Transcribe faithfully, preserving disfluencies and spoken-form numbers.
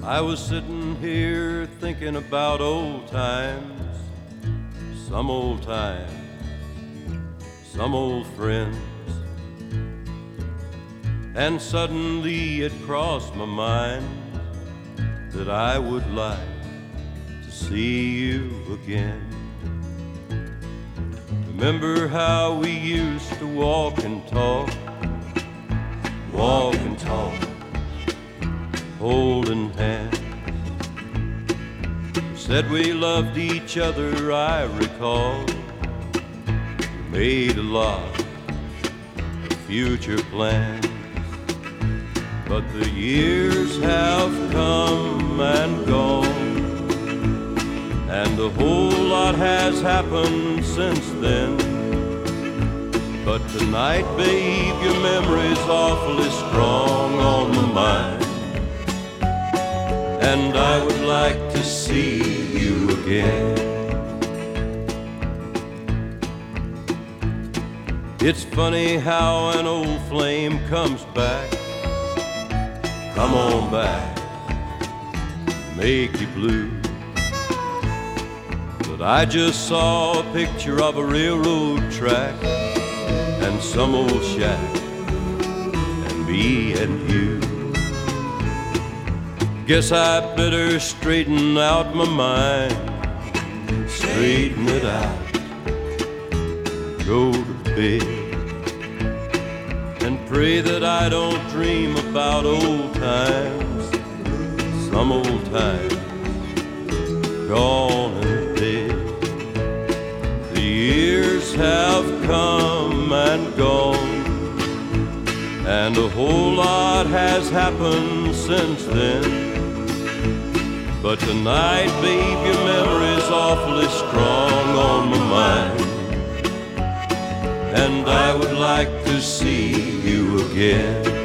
I was sitting here thinking about old times, some old times, some old friends. And suddenly it crossed my mind that I would like to see you again. Remember how we used to walk and talk, walk and talk, holding hands. We said we loved each other, I recall. We made a lot of future plans. But the years have come and gone, and a whole lot has happened since then. But tonight, babe, your memory's awfully strong on my mind, and I would like to see you again. It's funny how an old flame comes back. Come on back, make you blue. But I just saw a picture of a railroad track and some old shack and me and you. Guess I better straighten out my mind, straighten it out, go to bed, and pray that I don't dream about old times, some old times gone and dead. The years have come and gone, and a whole lot has happened since then. But tonight, babe, your memory's awfully strong on my mind, and I would like to see you again.